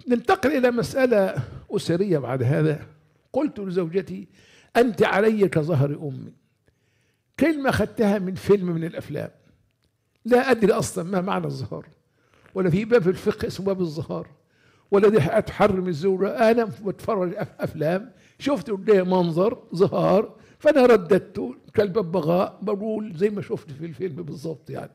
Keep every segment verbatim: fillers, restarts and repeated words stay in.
ننتقل إلى مسألة أسرية بعد هذا. قلت لزوجتي: أنت علي كظهر أمي. كلمة أخذتها من فيلم من الأفلام، لا أدري أصلا ما معنى الظهار، ولا في باب الفقه اسمه باب الظهار، ولا دي تحرم الزوجة. أنا بتفرج أفلام شفت قدامي منظر ظهار فأنا رددته كالببغاء، بقول زي ما شفت في الفيلم بالظبط يعني.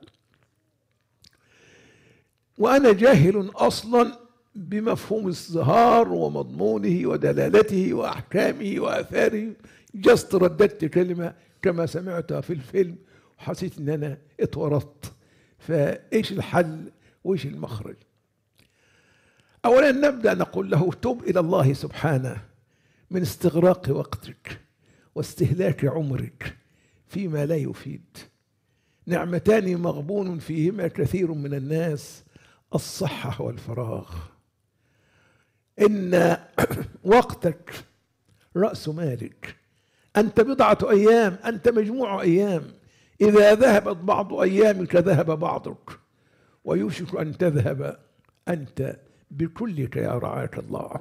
وأنا جاهل أصلا بمفهوم الظهار ومضمونه ودلالته وأحكامه وآثاره، جست رددت كلمة كما سمعتها في الفيلم وحسيت إن أنا اتورطت. فإيش الحل وإيش المخرج؟ أولا نبدأ نقول له: تب إلى الله سبحانه من استغراق وقتك واستهلاك عمرك فيما لا يفيد. نعمتان مغبون فيهما كثير من الناس: الصحة والفراغ. إن وقتك رأس مالك، أنت بضعة أيام، أنت مجموع أيام، إذا ذهبت بعض أيامك ذهب بعضك، ويوشك أن تذهب أنت بكلك يا رعاك الله.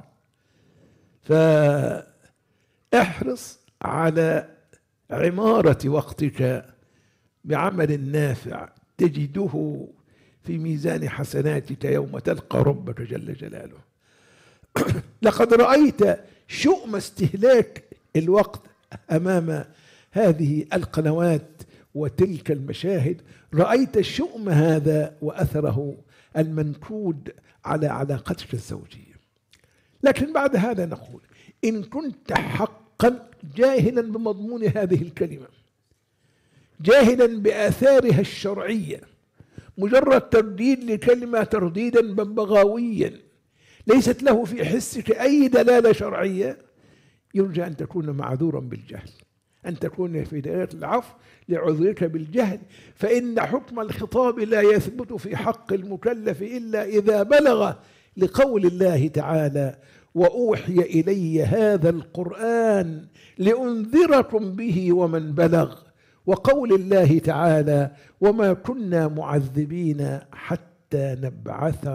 فاحرص على عمارة وقتك بعمل نافع تجده في ميزان حسناتك يوم تلقى ربك جل جلاله. لقد رأيت شؤم استهلاك الوقت أمام هذه القنوات وتلك المشاهد، رأيت شؤم هذا وأثره المنكود على علاقتك الزوجية. لكن بعد هذا نقول: إن كنت حقا جاهلا بمضمون هذه الكلمة، جاهلا بآثارها الشرعية، مجرد ترديد لكلمة ترديدا ببغاويا ليست له في حسك أي دلالة شرعية، يرجى أن تكون معذورا بالجهل، أن تكون في دائرة العفو لعذرك بالجهل. فإن حكم الخطاب لا يثبت في حق المكلف إلا إذا بلغ، لقول الله تعالى: وأوحي إلي هذا القرآن لأنذركم به ومن بلغ، وقول الله تعالى: وما كنا معذبين حتى نبعث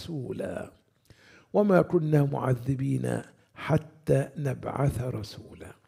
رسولا، وما كنا معذبين حتى نبعث رسولا.